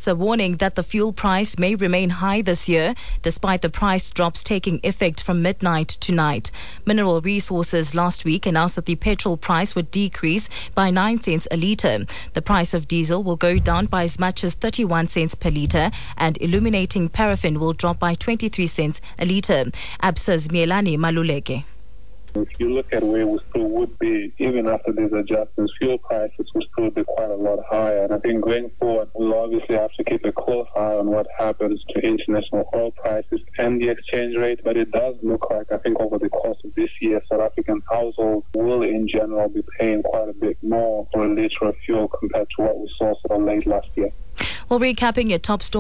Economists are warning that the fuel price may remain high this year, despite the price drops taking effect from midnight tonight. Mineral Resources last week announced that the petrol price would decrease by 9 cents a litre. The price of diesel will go down by as much as 31 cents per litre, and illuminating paraffin will drop by 23 cents a litre. ABSA's Mielani Maluleke. If you look at where we still would be, even after these adjustments, fuel prices will still be quite a lot higher. And I think going forward, we'll obviously have to keep a close eye on what happens to international oil prices and the exchange rate. But it does look like, I think, over the course of this year, South African households will, in general, be paying quite a bit more for a litre of fuel compared to what we saw sort of late last year. Well, recapping your top story.